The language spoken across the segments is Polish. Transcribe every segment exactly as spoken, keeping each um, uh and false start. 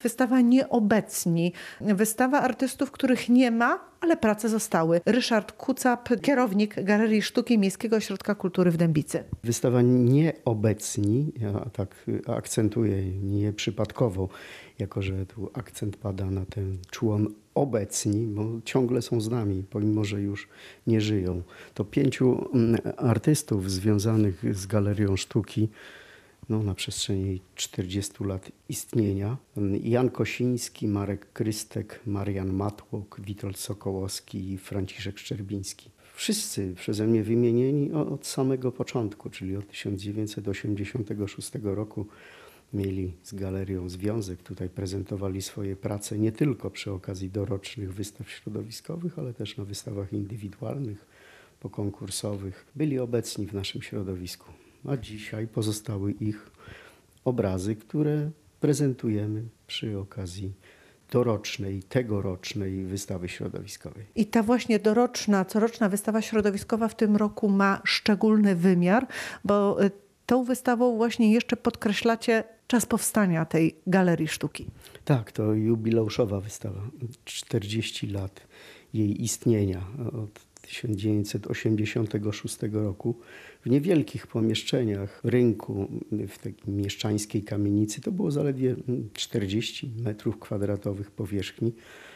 Wystawa Nieobecni. Wystawa artystów, których nie ma, ale prace zostały. Ryszard Kucap, kierownik Galerii Sztuki Miejskiego Ośrodka Kultury w Dębicy. Wystawa Nieobecni, ja tak akcentuję nieprzypadkowo, jako że tu akcent pada na ten człon obecni, bo ciągle są z nami, pomimo że już nie żyją. To pięciu artystów związanych z Galerią Sztuki no, na przestrzeni czterdziestu lat istnienia. Jan Kosiński, Marek Krystek, Marian Matłok, Witold Sokołowski i Franciszek Szczerbiński. Wszyscy przeze mnie wymienieni od samego początku, czyli od tysiąc dziewięćset osiemdziesiątego szóstego roku mieli z galerią związek. Tutaj prezentowali swoje prace nie tylko przy okazji dorocznych wystaw środowiskowych, ale też na wystawach indywidualnych, pokonkursowych. Byli obecni w naszym środowisku. A dzisiaj pozostały ich obrazy, które prezentujemy przy okazji dorocznej, tegorocznej wystawy środowiskowej. I ta właśnie doroczna, coroczna wystawa środowiskowa w tym roku ma szczególny wymiar, bo tą wystawą właśnie jeszcze podkreślacie czas powstania tej Galerii Sztuki. Tak, to jubileuszowa wystawa. czterdzieści lat jej istnienia od tysiąc dziewięćset osiemdziesiątego szóstego roku w niewielkich pomieszczeniach rynku w takiej mieszczańskiej kamienicy. To było zaledwie czterdzieści metrów kwadratowych powierzchni,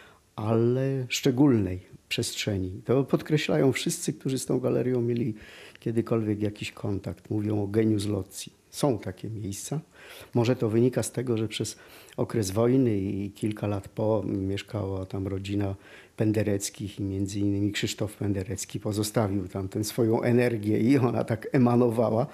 ale szczególnej przestrzeni. To podkreślają wszyscy, którzy z tą galerią mieli kiedykolwiek jakiś kontakt. Mówią o genius loci. Są takie miejsca. Może to wynika z tego, że przez okres wojny i kilka lat po mieszkała tam rodzina Pendereckich i między innymi Krzysztof Penderecki pozostawił tam tę swoją energię i ona tak emanowała.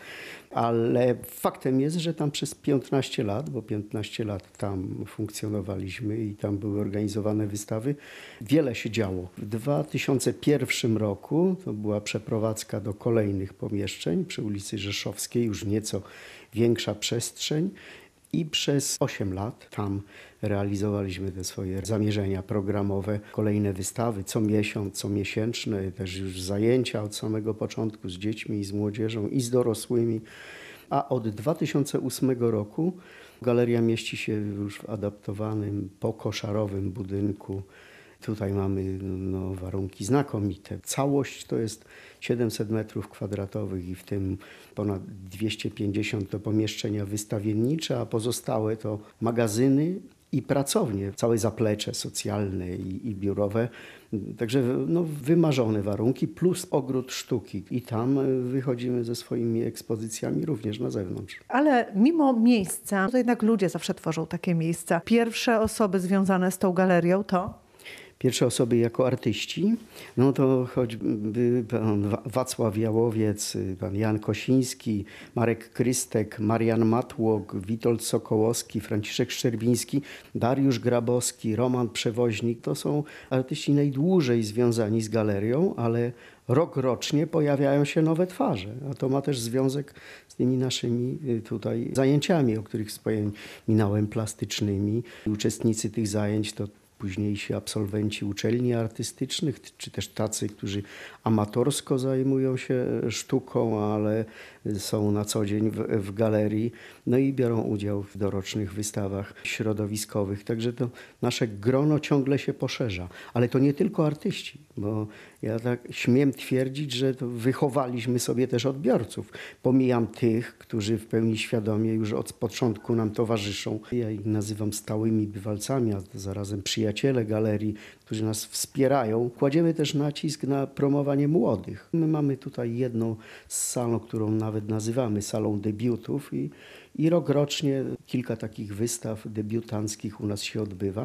Ale faktem jest, że tam przez piętnaście lat, bo piętnaście lat tam funkcjonowaliśmy i tam były organizowane wystawy, wiele się działo. W dwa tysiące pierwszym roku to była przeprowadzka do kolejnych pomieszczeń przy ulicy Rzeszowskiej, już nieco większa przestrzeń. I przez osiem lat tam realizowaliśmy te swoje zamierzenia programowe. Kolejne wystawy co miesiąc, co miesięczne, też już zajęcia od samego początku z dziećmi i z młodzieżą i z dorosłymi. A od dwa tysiące ósmego roku galeria mieści się już w adaptowanym, pokoszarowym budynku. Tutaj mamy no, warunki znakomite. Całość to jest siedemset metrów kwadratowych i w tym ponad dwieście pięćdziesiąt to pomieszczenia wystawiennicze, a pozostałe to magazyny i pracownie, całe zaplecze socjalne i, i biurowe. Także no, wymarzone warunki plus ogród sztuki. I tam wychodzimy ze swoimi ekspozycjami również na zewnątrz. Ale mimo miejsca, to jednak ludzie zawsze tworzą takie miejsca. Pierwsze osoby związane z tą galerią to? Pierwsze osoby jako artyści, no to choćby pan Wacław Jałowiec, pan Jan Kosiński, Marek Krystek, Marian Matłok, Witold Sokołowski, Franciszek Szczerbiński, Dariusz Grabowski, Roman Przewoźnik. To są artyści najdłużej związani z galerią, ale rok rocznie pojawiają się nowe twarze. A to ma też związek z tymi naszymi tutaj zajęciami, o których wspominałem, plastycznymi. Uczestnicy tych zajęć to późniejsi absolwenci uczelni artystycznych, czy też tacy, którzy amatorsko zajmują się sztuką, ale są na co dzień w, w galerii, no i biorą udział w dorocznych wystawach środowiskowych. Także to nasze grono ciągle się poszerza. Ale to nie tylko artyści, bo ja tak śmiem twierdzić, że to wychowaliśmy sobie też odbiorców. Pomijam tych, którzy w pełni świadomie już od początku nam towarzyszą. Ja ich nazywam stałymi bywalcami, a zarazem przyjaciele galerii, którzy nas wspierają. Kładziemy też nacisk na promowanie młodych. My mamy tutaj jedną salę, którą nawet nazywamy salą debiutów i, i rok rocznie kilka takich wystaw debiutanckich u nas się odbywa.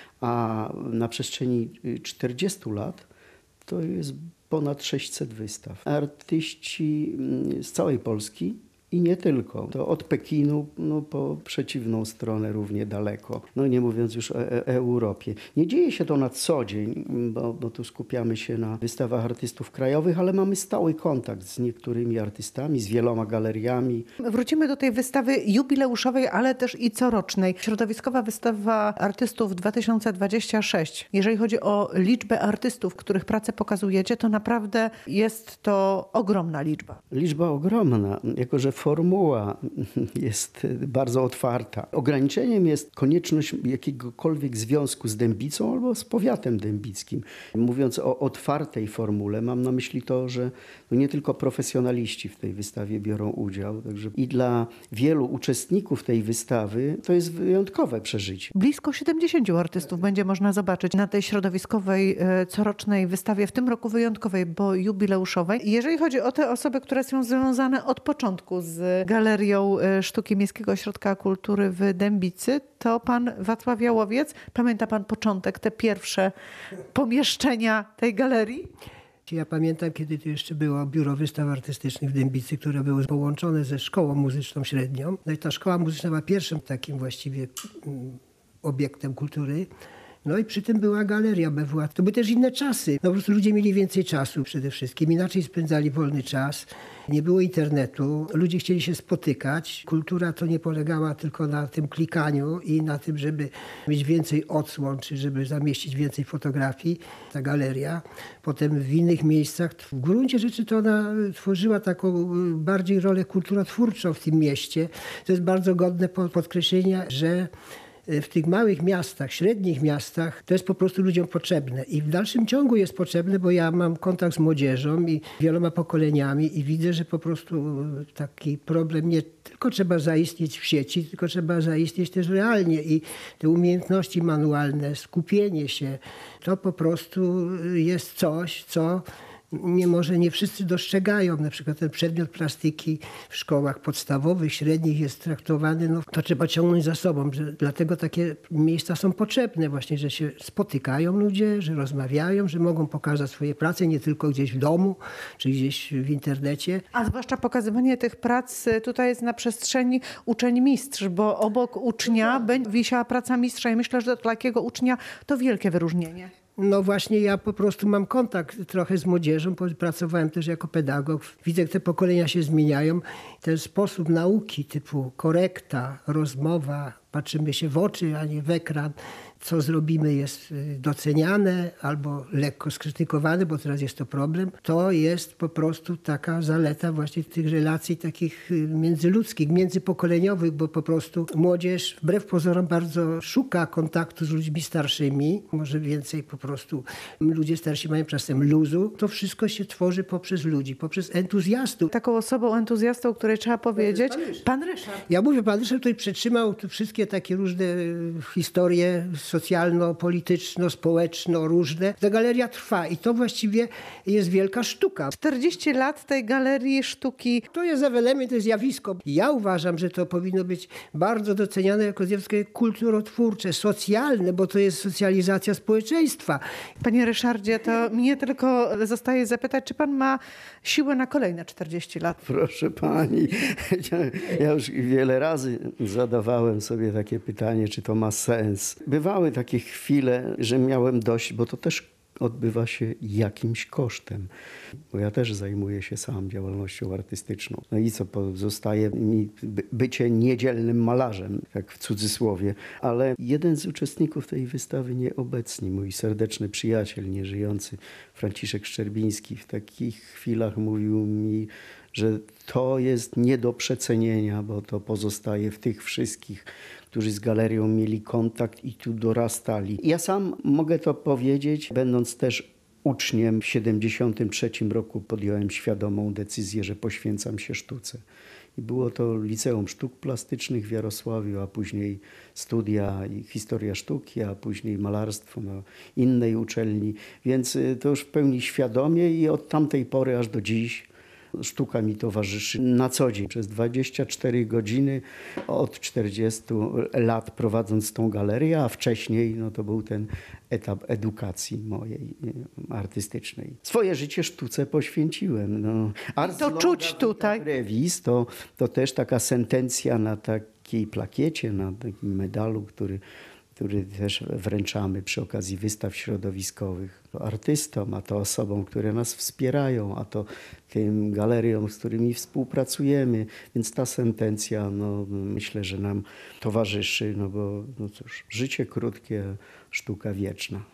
A na przestrzeni czterdziestu lat to jest ponad sześćset wystaw. Artyści z całej Polski i nie tylko. To od Pekinu no, po przeciwną stronę równie daleko. No nie mówiąc już o e- Europie. Nie dzieje się to na co dzień, bo, bo tu skupiamy się na wystawach artystów krajowych, ale mamy stały kontakt z niektórymi artystami, z wieloma galeriami. Wrócimy do tej wystawy jubileuszowej, ale też i corocznej. Środowiskowa wystawa artystów dwa tysiące dwudziesty szósty. Jeżeli chodzi o liczbę artystów, których pracę pokazujecie, to naprawdę jest to ogromna liczba. Liczba ogromna, jako że formuła jest bardzo otwarta. Ograniczeniem jest konieczność jakiegokolwiek związku z Dębicą albo z powiatem dębickim. Mówiąc o otwartej formule, mam na myśli to, że no nie tylko profesjonaliści w tej wystawie biorą udział. Także i dla wielu uczestników tej wystawy to jest wyjątkowe przeżycie. Blisko siedemdziesięciu artystów będzie można zobaczyć na tej środowiskowej, corocznej wystawie, w tym roku wyjątkowej, bo jubileuszowej. Jeżeli chodzi o te osoby, które są związane od początku z Galerią Sztuki Miejskiego Ośrodka Kultury w Dębicy, to pan Wacław Jałowiec. Pamięta pan początek, te pierwsze pomieszczenia tej galerii? Ja pamiętam, kiedy to jeszcze było Biuro Wystaw Artystycznych w Dębicy, które były połączone ze szkołą muzyczną średnią. No i ta szkoła muzyczna była pierwszym takim właściwie obiektem kultury. No i przy tym była galeria B W A. To były też inne czasy. No po prostu ludzie mieli więcej czasu przede wszystkim. Inaczej spędzali wolny czas. Nie było internetu. Ludzie chcieli się spotykać. Kultura to nie polegała tylko na tym klikaniu i na tym, żeby mieć więcej odsłon, czy żeby zamieścić więcej fotografii. Ta galeria. Potem w innych miejscach. W gruncie rzeczy to ona tworzyła taką bardziej rolę kulturotwórczą w tym mieście. To jest bardzo godne podkreślenia, że w tych małych miastach, średnich miastach to jest po prostu ludziom potrzebne. I w dalszym ciągu jest potrzebne, bo ja mam kontakt z młodzieżą i wieloma pokoleniami i widzę, że po prostu taki problem nie tylko trzeba zaistnieć w sieci, tylko trzeba zaistnieć też realnie. I te umiejętności manualne, skupienie się, to po prostu jest coś, co nie może nie wszyscy dostrzegają. Na przykład ten przedmiot plastyki w szkołach podstawowych, średnich jest traktowany, no to trzeba ciągnąć za sobą. Że dlatego takie miejsca są potrzebne właśnie, że się spotykają ludzie, że rozmawiają, że mogą pokazać swoje prace nie tylko gdzieś w domu, czy gdzieś w internecie. A zwłaszcza pokazywanie tych prac tutaj jest na przestrzeni uczeń-mistrz, bo obok ucznia będzie wisiała praca mistrza i myślę, że dla takiego ucznia to wielkie wyróżnienie. No właśnie ja po prostu mam kontakt trochę z młodzieżą, pracowałem też jako pedagog. Widzę, jak te pokolenia się zmieniają. Ten sposób nauki typu korekta, rozmowa, patrzymy się w oczy, a nie w ekran. Co zrobimy jest doceniane albo lekko skrytykowane, bo teraz jest to problem. To jest po prostu taka zaleta właśnie tych relacji takich międzyludzkich, międzypokoleniowych, bo po prostu młodzież wbrew pozorom bardzo szuka kontaktu z ludźmi starszymi. Może więcej po prostu ludzie starsi mają czasem luzu. To wszystko się tworzy poprzez ludzi, poprzez entuzjastów. Taką osobą entuzjastą, o której trzeba powiedzieć, pan Ryszard. Pan Ryszard. Ja mówię, pan Ryszard tutaj przetrzymał wszystkie takie różne historie socjalno-polityczno-społeczno różne. Ta galeria trwa i to właściwie jest wielka sztuka. czterdzieści lat tej Galerii Sztuki. To jest element, to jest zjawisko. Ja uważam, że to powinno być bardzo doceniane jako zjawisko kulturotwórcze, socjalne, bo to jest socjalizacja społeczeństwa. Panie Ryszardzie, to mnie tylko zostaje zapytać, czy pan ma siłę na kolejne czterdzieści lat? Proszę pani, ja już wiele razy zadawałem sobie takie pytanie, czy to ma sens. Bywały takie chwile, że miałem dość, bo to też odbywa się jakimś kosztem. Bo ja też zajmuję się sam działalnością artystyczną. No i co, pozostaje mi bycie niedzielnym malarzem, tak w cudzysłowie. Ale jeden z uczestników tej wystawy nieobecny, mój serdeczny przyjaciel, nieżyjący Franciszek Szczerbiński, w takich chwilach mówił mi, że to jest nie do przecenienia, bo to pozostaje w tych wszystkich, którzy z galerią mieli kontakt i tu dorastali. Ja sam mogę to powiedzieć, będąc też uczniem w siedemdziesiątym trzecim roku podjąłem świadomą decyzję, że poświęcam się sztuce. I było to Liceum Sztuk Plastycznych w Jarosławiu, a później studia i historia sztuki, a później malarstwo na innej uczelni. Więc to już w pełni świadomie i od tamtej pory aż do dziś sztuka mi towarzyszy na co dzień. Przez dwadzieścia cztery godziny od czterdziestu lat prowadząc tą galerię, a wcześniej no, to był ten etap edukacji mojej artystycznej. Swoje życie sztuce poświęciłem. No. I to czuć tutaj. Brevis to, to też taka sentencja na takiej plakiecie, na takim medalu, który który też wręczamy przy okazji wystaw środowiskowych. To artystom, a to osobom, które nas wspierają, a to tym galeriom, z którymi współpracujemy. Więc ta sentencja, no, myślę, że nam towarzyszy, no bo no cóż, życie krótkie, sztuka wieczna.